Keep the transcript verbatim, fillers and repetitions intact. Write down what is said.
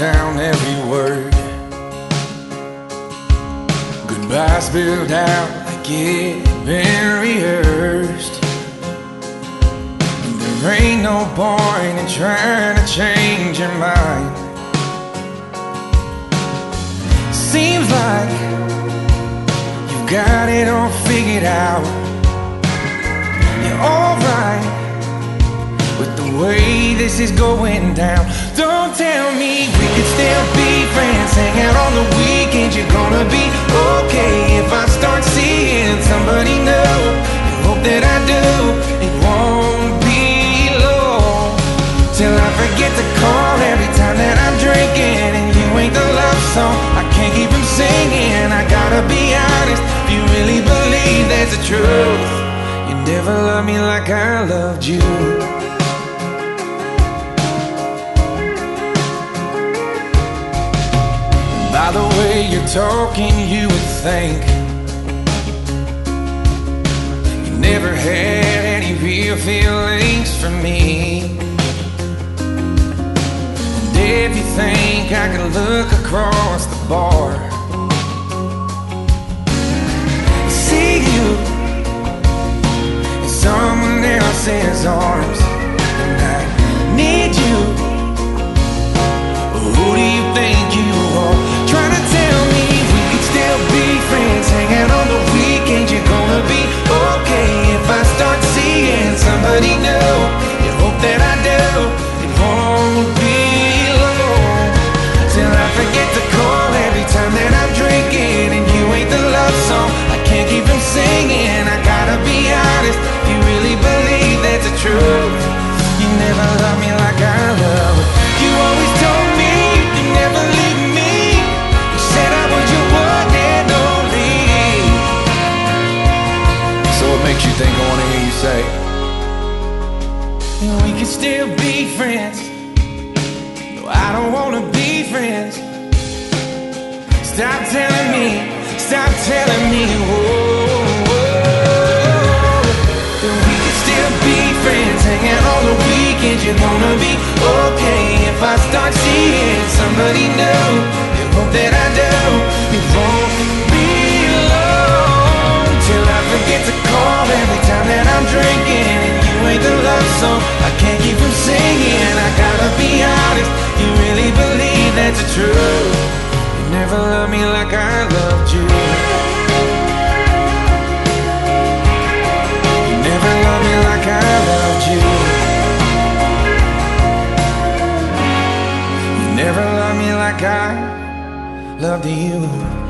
down every word. Goodbye spilled out like it been rehearsed. There ain't no point in trying to change your mind. Seems like you've got it all figured out. You're alright with the way this is going down. Don't tell me we could still be friends, hang out on the weekends. You're gonna be okay if I start seeing somebody new. You hope that I do. It won't be long till I forget to call every time that I'm drinking, and you ain't the love song I can't keep from singing. I gotta be honest, if you really believe there's a truth, you never loved me like I loved you. By the way you're talking, you would think you never had any real feelings for me. And if you think I could look across the bar, see you in someone else's arms, and I need you. Who do you think you are? Trying to tell me we could still be friends, hang out on the weekends. You're gonna be okay if I start seeing somebody new. You hope that I do. It won't be long till I forget to call every time that I'm drinking, and you ain't the love song I can't keep from singing. I gotta be honest, if you really believe that's the truth, you never loved me like I love. You always told me you never leave me. You said I was your one and only. So what makes you think I wanna hear you say we can still be friends? No, I don't wanna be friends. Stop telling me, stop telling me, whoa, whoa, that we can still be friends, hang out on the weekends. You're gonna be okay if I start seeing somebody new. You hope that I do. It won't be long till I forget to call every time that I'm drinking, and you ain't the love song I can't keep from singing. I gotta be honest, you really believe that's the truth. You never loved me like I loved you. You never loved me like I loved you. You never loved me like I loved you.